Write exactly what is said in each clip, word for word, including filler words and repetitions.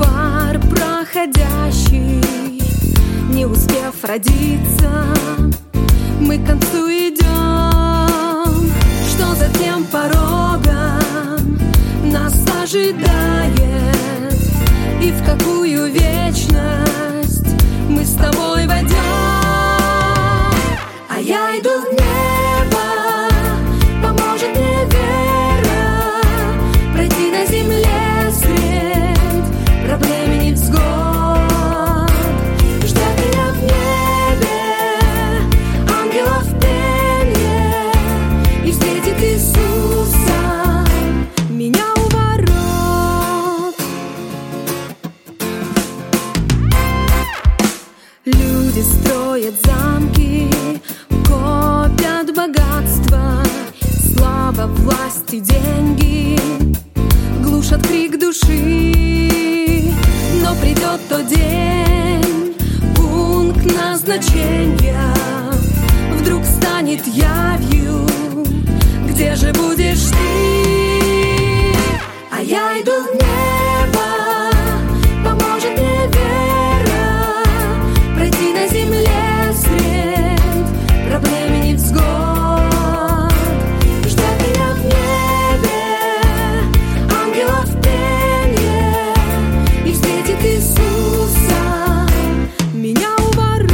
пар проходящий, не успев родиться, мы к концу идем. Что за тем порогом нас ожидает, и в какую вечность мы с тобой войдем? А я иду в небо, поможет мне вера пройти на земле средь проблем и невзгод. Ждет меня в небе ангелов пение, и встретит Иисуса меня у ворот. Люди строят замки, копят богатство, слава, власть и деньги глушат крик души. Но придет тот день, пункт назначения вдруг станет явью. Где же будешь ты? А я иду в небо, поможет мне вера пройти на земле средь проблем и невзгод. Ждет меня в небе ангелов пение, и встретит Иисуса меня у ворот.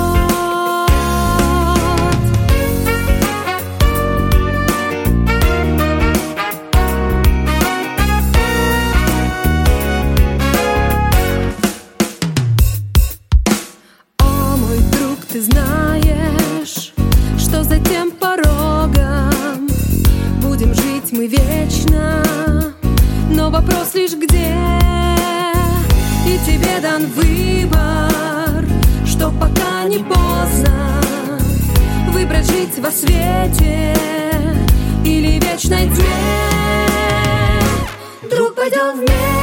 О, мой друг, ты знаешь, что за тем порогом будем жить мы вечно, но вопрос лишь где. И тебе дан выбор, что пока не поздно выбрать жить во свете или вечной тьме. Друг, пойдем вместе